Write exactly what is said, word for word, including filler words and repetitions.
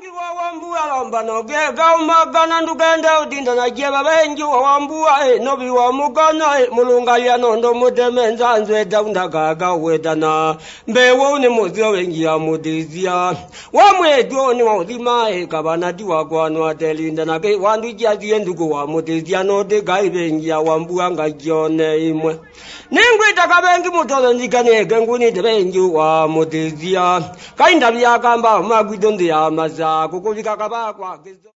bengi wa wambua lomba no gega umagana ndugende udinda na jeba bengi wa wambua e nobi wa mugana e mulunga ya nondo mudemenza nzwe daunda gaga wedana mbewo ni muzio wengi ya mudizia wa mwedo ni wa udima e kabana diwa gwanu atelinda na ke wandu jazi endugu wa mudizia no de gai bengi ya wambua nga jone imwe ningwita kabengi mutono ndigane genguni de bengi wa mudizia kainda byakamba magwidondi ya maza kukuvika kabakwa